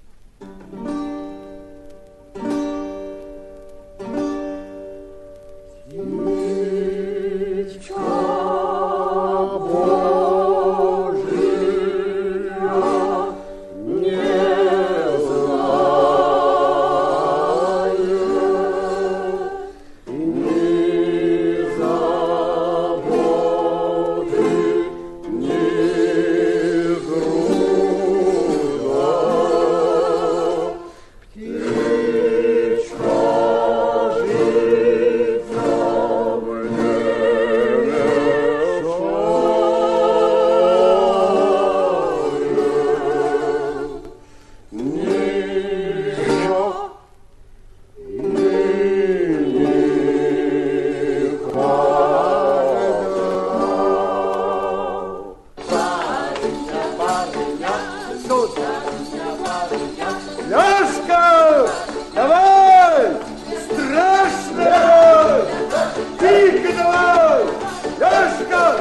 Лёшка, давай! Страшно! Тихо давай! Лёшка!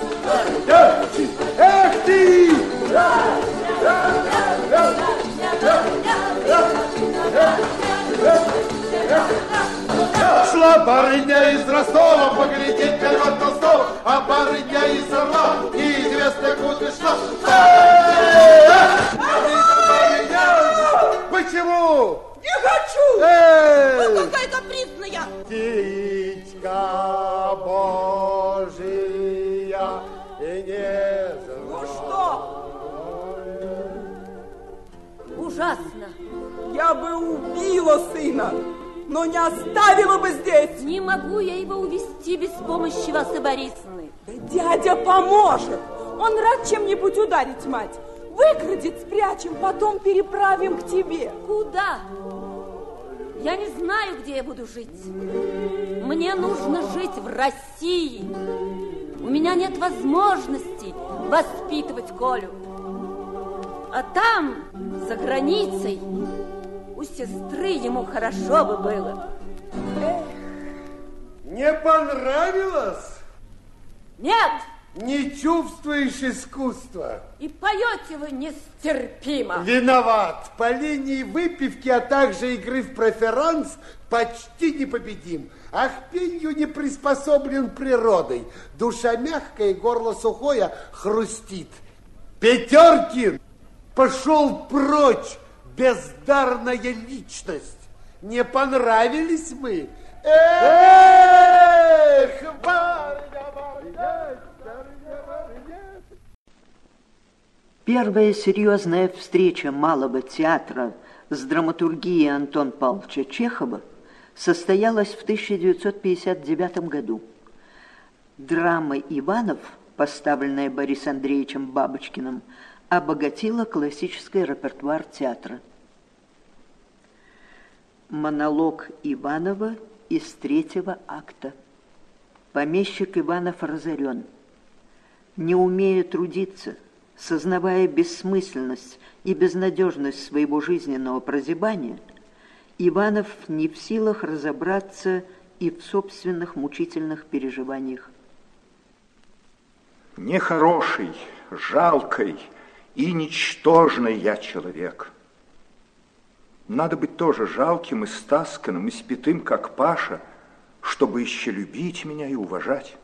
Эх ты! Шла барыня из Ростова поглядеть на Льва Толстого, а барыня из Орла и не знал. Ну что? Ужасно. Я бы убила сына, но не оставила бы здесь. Не могу я его увести без помощи вас и Борисовны. Да дядя поможет. Он рад чем-нибудь ударить мать. Выкрадет, спрячем, потом переправим к тебе. Куда? Я не знаю, где я буду жить. Мне нужно жить в России. У меня нет возможности воспитывать Колю. А там, за границей, у сестры ему хорошо бы было. Эх, не понравилось? Нет. Не чувствуешь искусства? И поете вы нестерпимо. Виноват. По линии выпивки, а также игры в преферанс почти непобедим. А к пению не приспособлен природой. Душа мягкая, горло сухое, хрустит. Петеркин пошел прочь, бездарная личность. Не понравились мы? Эх, Варя, Варя! Первая серьезная встреча Малого театра с драматургией Антона Павловича Чехова состоялась в тысяча девятьсот пятьдесят девятом году. Драма «Иванов», поставленная Борисом Андреевичем Бабочкиным, обогатила классический репертуар театра. Монолог Иванова из третьего акта. Помещик Иванов разорен. Не умея трудиться, сознавая бессмысленность и безнадежность своего жизненного прозябания, Иванов не в силах разобраться и в собственных мучительных переживаниях. Нехороший, жалкий и ничтожный я человек. Надо быть тоже жалким и стасканным, и спитым, как Паша, чтобы еще любить меня и уважать.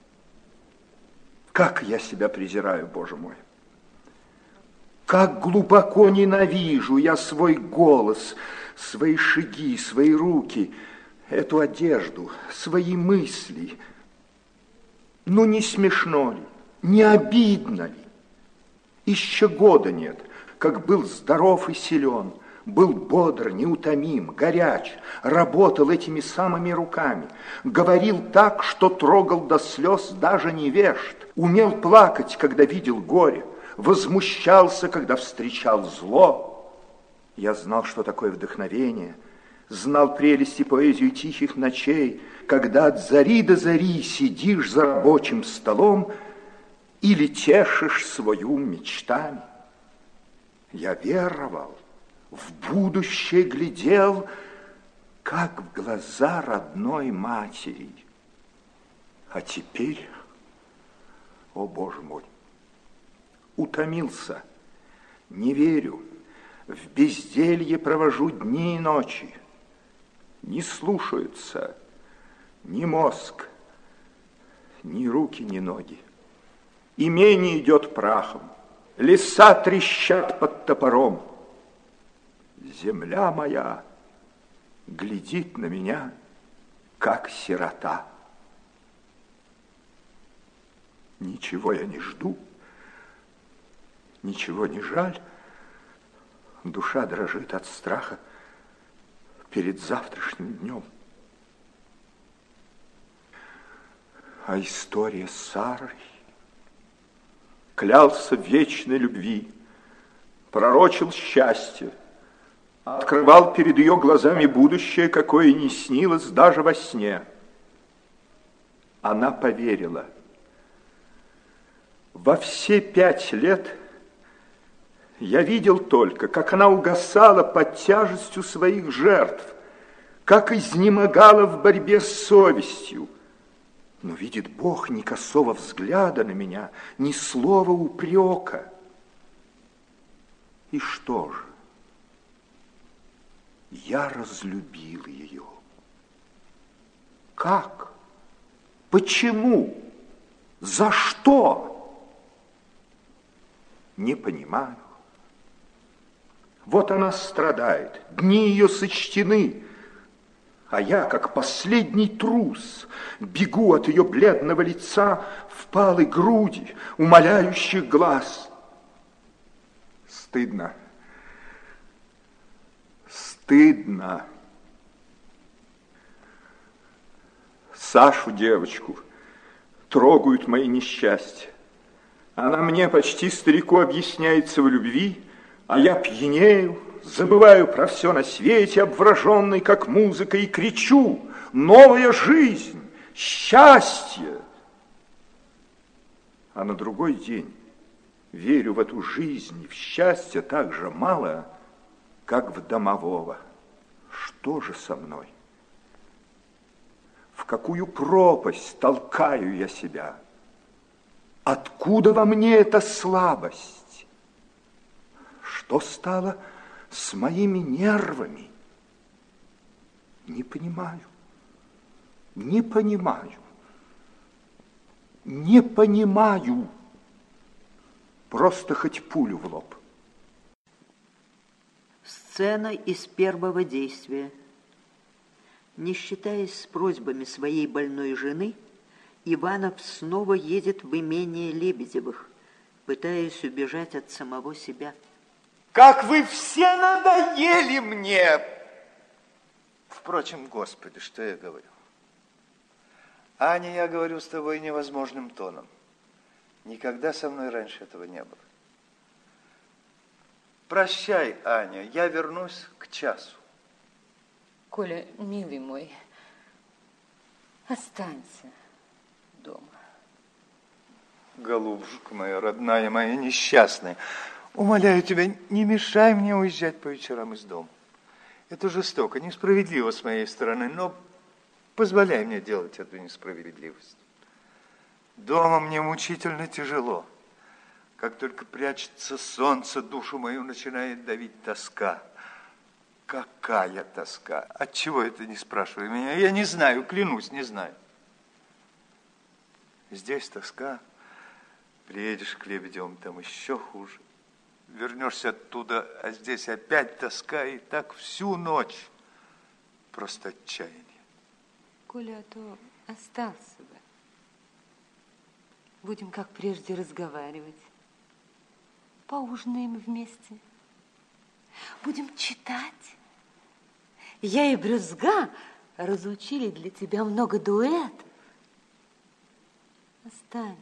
Как я себя презираю, Боже мой! Как глубоко ненавижу я свой голос, свои шаги, свои руки, эту одежду, свои мысли. Ну, не смешно ли, не обидно ли? Еще года нет, как был здоров и силен, был бодр, неутомим, горяч, работал этими самыми руками, говорил так, что трогал до слез даже невежд, умел плакать, когда видел горе, возмущался, когда встречал зло. Я знал, что такое вдохновение, знал прелести поэзию тихих ночей, когда от зари до зари сидишь за рабочим столом или тешишь свой ум мечтами. Я веровал, в будущее глядел, как в глаза родной матери. А теперь, о Боже мой, утомился, не верю, в безделье провожу дни и ночи. Не слушаются ни мозг, ни руки, ни ноги. Имение идет прахом, леса трещат под топором. Земля моя глядит на меня, как сирота. Ничего я не жду, ничего не жаль. Душа дрожит от страха перед завтрашним днем. А история с Сарой. Клялся в вечной любви, пророчил счастье, открывал перед ее глазами будущее, какое не снилось даже во сне. Она поверила. Во все пять лет я видел только, как она угасала под тяжестью своих жертв, как изнемогала в борьбе с совестью. Но видит Бог ни косого взгляда на меня, ни слова упрека. И что же? Я разлюбил ее. Как? Почему? За что? Не понимаю. Вот она страдает, дни ее сочтены, А я, как последний трус, бегу от ее бледного лица, впалой груди, умоляющих глаз. Стыдно. Стыдно. Сашу, девочку, трогают мои несчастья. Она мне почти старику объясняется в любви, а я пьянею, забываю про все на свете, обвороженный, как музыка, и кричу: новая жизнь, счастье! А на другой день верю в эту жизнь и в счастье так же мало, как в домового. Что же со мной? В какую пропасть толкаю я себя? Откуда во мне эта слабость? Что стало с моими нервами? Не понимаю. Не понимаю. Не понимаю. Просто хоть пулю в лоб. Сцена из первого действия. Не считаясь с просьбами своей больной жены, Иванов снова едет в имение Лебедевых, пытаясь убежать от самого себя. Как вы все надоели мне! Впрочем, Господи, что я говорю? Аня, я говорю с тобой невозможным тоном. Никогда со мной раньше этого не было. Прощай, Аня, я вернусь к часу. Коля, милый мой, останься дома. Голубушка моя, родная моя, несчастная, умоляю тебя, не мешай мне уезжать по вечерам из дома. Это жестоко, несправедливо с моей стороны, но позволяй мне делать эту несправедливость. Дома мне мучительно тяжело. Как только прячется солнце, душу мою начинает давить тоска. Какая тоска? Отчего это, не спрашивай меня? Я не знаю, клянусь, не знаю. Здесь тоска. Приедешь к Лебедевым, там еще хуже. Вернешься оттуда, а здесь опять тоска, и так всю ночь. Просто отчаяние. Коля, а то остался бы. Будем, как прежде, разговаривать. Поужинаем вместе. Будем читать. Я и Брюзга разучили для тебя много дуэтов. Останься.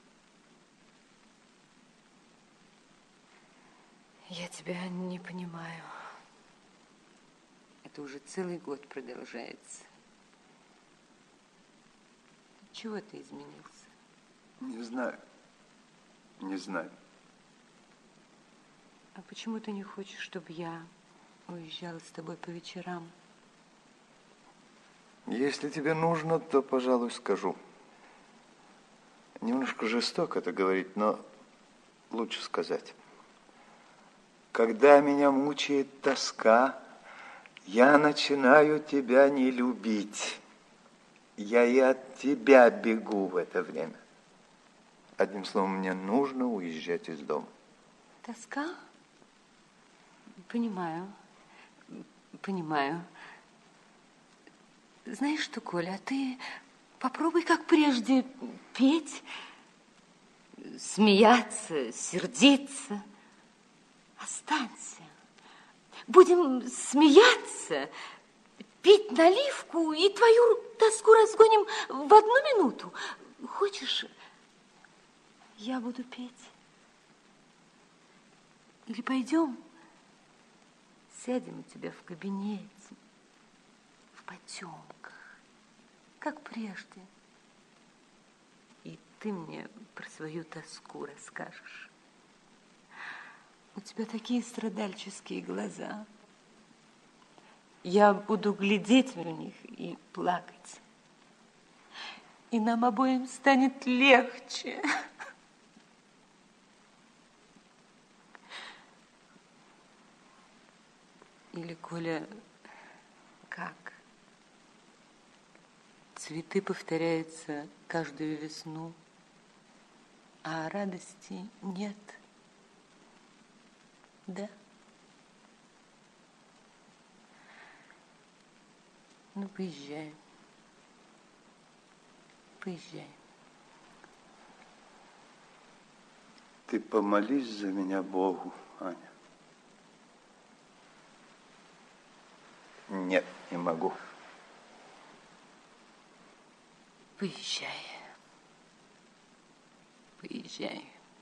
Я тебя не понимаю. Это уже целый год продолжается. Чего ты изменился? Не знаю. Не знаю. А почему ты не хочешь, чтобы я уезжала с тобой по вечерам? Если тебе нужно, то, пожалуй, скажу. Немножко жестоко это говорить, но лучше сказать. Когда меня мучает тоска, я начинаю тебя не любить. Я и от тебя бегу в это время. Одним словом, мне нужно уезжать из дома. Тоска? Понимаю. Понимаю. Знаешь что, Коля, а ты попробуй, как прежде, петь, смеяться, сердиться. Останься. Будем смеяться, пить наливку и твою тоску разгоним в одну минуту. Хочешь, я буду петь? Или пойдем, сядем у тебя в кабинете, в потемках, как прежде. И ты мне про свою тоску расскажешь. У тебя такие страдальческие глаза. Я буду глядеть в них и плакать. И нам обоим станет легче. Или, Коля, как? Цветы повторяются каждую весну, а радости нет. Да? Ну, поезжай. Поезжай. Ты помолись за меня Богу, Аня. Нет, не могу. Поезжай. Поезжай.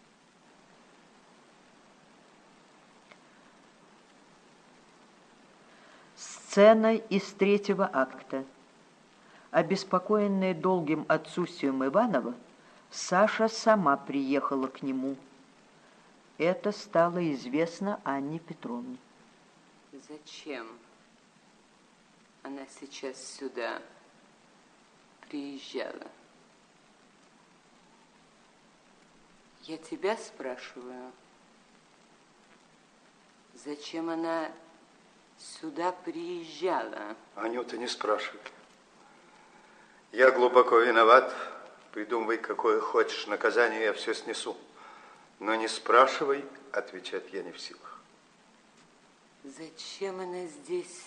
Сцена из третьего акта. Обеспокоенная долгим отсутствием Иванова, Саша сама приехала к нему. Это стало известно Анне Петровне. Зачем она сейчас сюда приезжала? Я тебя спрашиваю, зачем она сюда приезжала? Анюта, не спрашивай. Я глубоко виноват. Придумывай, какое хочешь наказание, я все снесу. Но не спрашивай, отвечать я не в силах. Зачем она здесь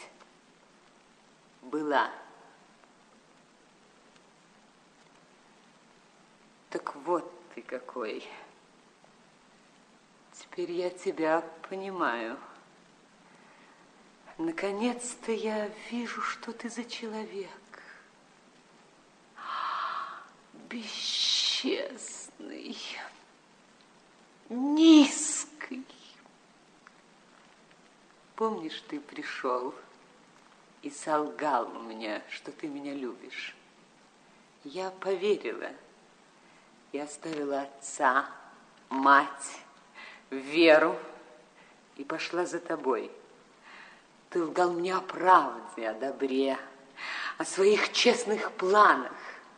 была? Так вот ты какой. Теперь я тебя понимаю. Наконец-то я вижу, что ты за человек. Бесчестный, низкий. Помнишь, ты пришел и солгал мне, что ты меня любишь? Я поверила и оставила отца, мать, Веру и пошла за тобой. Ты лгал мне о правде, о добре, о своих честных планах.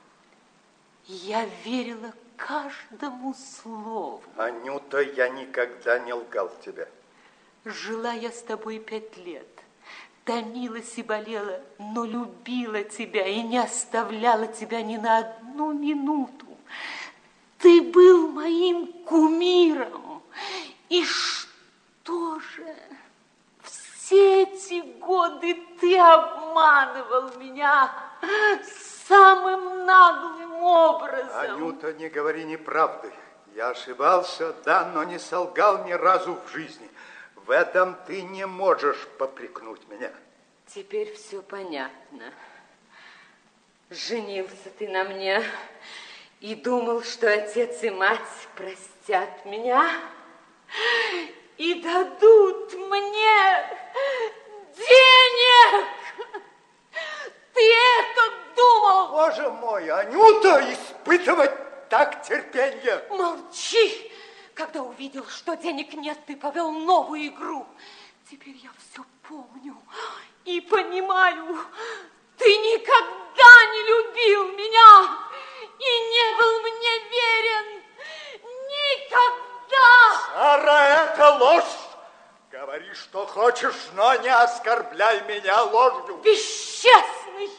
Я верила каждому слову. Анюта, я никогда не лгал тебе. Жила я с тобой пять лет, томилась и болела, но любила тебя и не оставляла тебя ни на одну минуту. Ты был моим кумиром. И что же? Все эти годы ты обманывал меня самым наглым образом. Анюта, не говори неправды. Я ошибался, да, но не солгал ни разу в жизни. В этом ты не можешь попрекнуть меня. Теперь все понятно. Женился ты на мне и думал, что отец и мать простят меня и дадут мне денег. Ты это думал? Боже мой, Анюта, испытывать так терпенье. Молчи. Когда увидел, что денег нет, ты повел новую игру. Теперь я все помню и понимаю. Ты никогда не любил меня и не был мне верен. Никогда. Сара, это ложь. Говори, что хочешь, но не оскорбляй меня ложью. Бесчестный,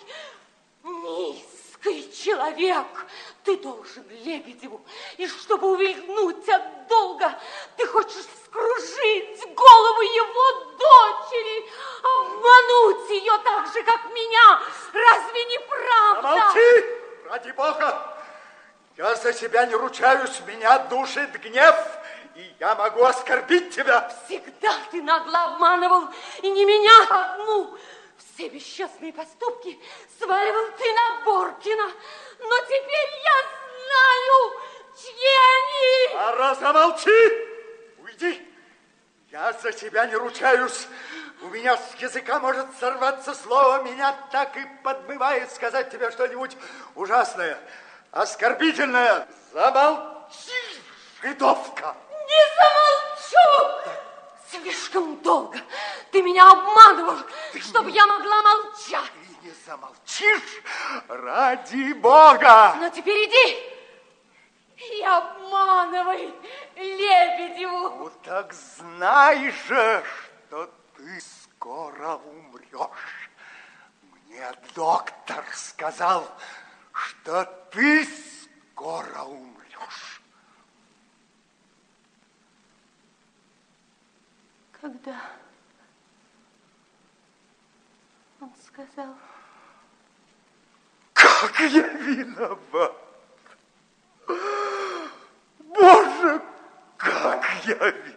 низкий человек. Ты должен Лебедеву, и чтобы увильнуть от долга, ты хочешь вскружить голову его дочери, обмануть ее так же, как меня. Разве не правда? Замолчи, ради Бога. Я за себя не ручаюсь, меня душит гнев, и я могу оскорбить тебя. Всегда ты нагло обманывал, и не меня одну. Все бесчестные поступки сваливал ты на Боркина. Но теперь я знаю, чьи они. Ара, замолчи! Уйди! Я за тебя не ручаюсь. У меня с языка может сорваться слово. Меня так и подмывает сказать тебе что-нибудь ужасное, оскорбительное. Замолчи, жидовка! Не замолчу! Слишком долго ты меня обманывал, ты чтобы не... я могла молчать. Ты не замолчишь? Ради Бога! Но теперь иди и обманывай Лебедеву. Ну так знай же, что ты скоро умрешь. Мне доктор сказал, что ты скоро умрешь. Когда он сказал, Как я виноват! Боже, как я виноват!